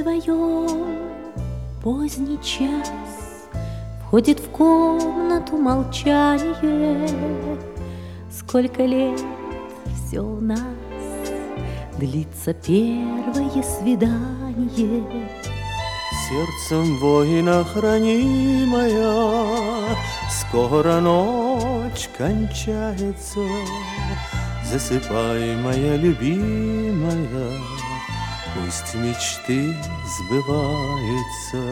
вдвоем поздний час входит в комнату молчание. Сколько лет все у нас длится первое свидание. Сердцем воина хранимая, скоро ночь кончается. Засыпай, моя любимая, пусть мечты сбываются.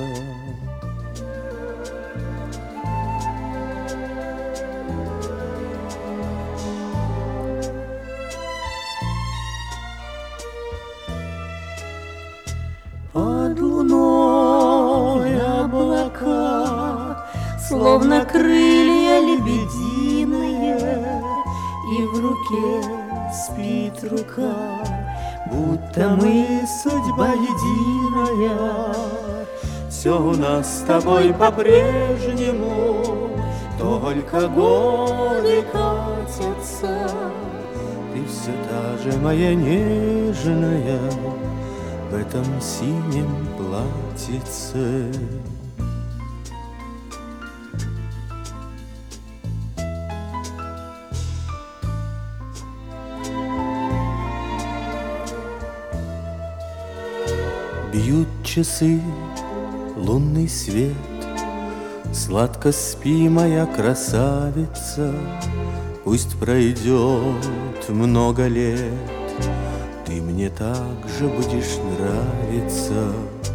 Под луной облака, Словно крылья лебединые, и в руке спит рука, будто мы судьба единая. Все у нас с тобой по-прежнему, только годы катятся. Ты все та же моя нежная в этом синем платьице. Бьют часы, лунный свет, сладко спи, моя красавица. Пусть пройдет много лет, ты мне так же будешь нравиться.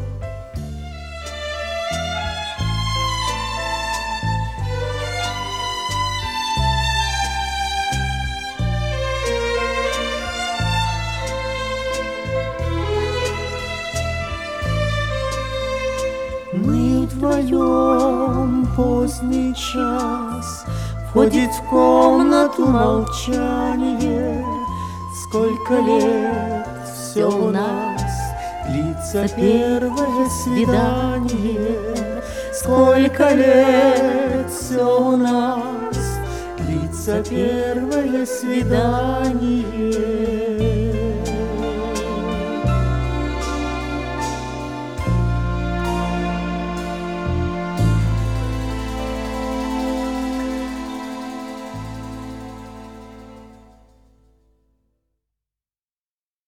Мы вдвоем поздний час входит в комнату молчание. Сколько лет все у нас длится первое свидание. Сколько лет все у нас длится первое свидание.